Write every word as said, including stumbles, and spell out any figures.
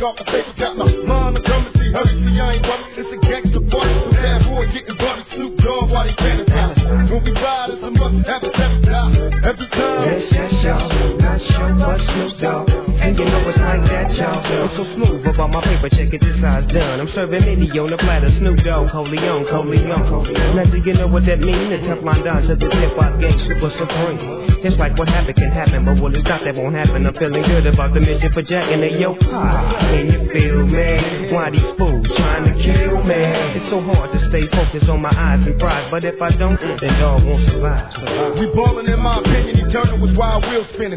off the paper, got my mind on currency. Hurry, see, I ain't worried. It's a gangster party. So bad boy getting buttered. Snoop Dogg while they cannon out. When we ride, it's a must have a every time. Every time. Yes, yes, y'all. Not sure what Snoop Dogg. And you know it's like that, y'all. I'm so smooth about my paper, check it, this how it's done. I'm serving Indy on the platter, Snoop Dogg, Coleon, Coleon. Now do you know what that mean? The Teflon Don to the hip-hop gang, super supreme. It's like what happened can happen, but will it stop? That won't happen. I'm feeling good about the mission for Jack and the yo pie. Can you feel me? Why these fools trying to kill me? It's so hard to stay focused on my eyes and pride, but if I don't, then dog won't survive. We ballin' in my opinion, eternal was wild wheel spinning.